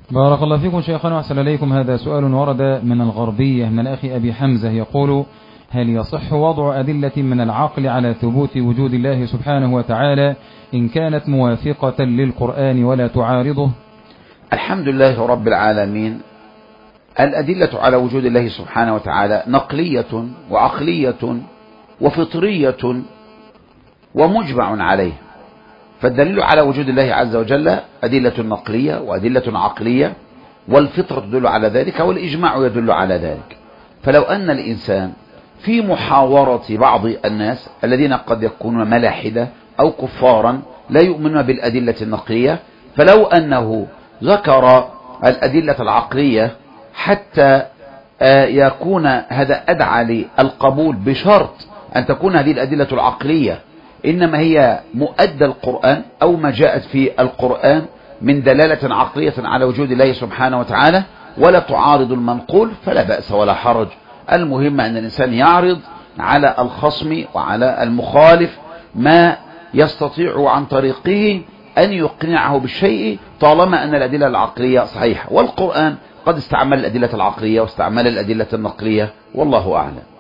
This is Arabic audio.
بارك الله فيكم شيخنا وأحسن إليكم. هذا سؤال ورد من الغربية من الأخ أبي حمزة يقول: هل يصح وضع أدلة من العقل على ثبوت وجود الله سبحانه وتعالى إن كانت موافقة للقرآن ولا تعارضه؟ الحمد لله رب العالمين. الأدلة على وجود الله سبحانه وتعالى نقلية وعقلية وفطرية ومجمع عليه. فالدليل على وجود الله عز وجل أدلة نقلية وأدلة عقلية، والفطرة تدل على ذلك والإجماع يدل على ذلك. فلو أن الإنسان في محاورة بعض الناس الذين قد يكونون ملاحدة أو كفارا لا يؤمنون بالأدلة النقلية، فلو أنه ذكر الأدلة العقلية حتى يكون هذا أدعى للقبول، بشرط أن تكون هذه الأدلة العقلية إنما هي مؤدى القرآن أو ما جاءت في القرآن من دلالة عقلية على وجود الله سبحانه وتعالى ولا تعارض المنقول، فلا بأس ولا حرج. المهم أن الإنسان يعرض على الخصم وعلى المخالف ما يستطيع عن طريقه أن يقنعه بالشيء طالما أن الأدلة العقلية صحيحة. والقرآن قد استعمل الأدلة العقلية واستعمل الأدلة النقلية، والله أعلم.